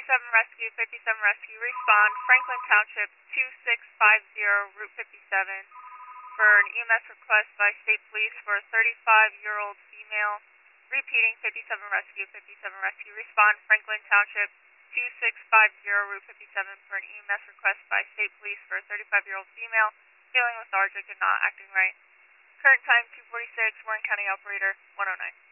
Rescue, 57 Rescue, respond, Franklin Township, 2650 Route 57, for an EMS request by State Police for a 35-year-old female. Repeating, 57 Rescue, 57 Rescue, respond, Franklin Township, 2650 Route 57, for an EMS request by State Police for a 35-year-old female, feeling lethargic and not acting right. Current time, 2:46, Warren County Operator, 109.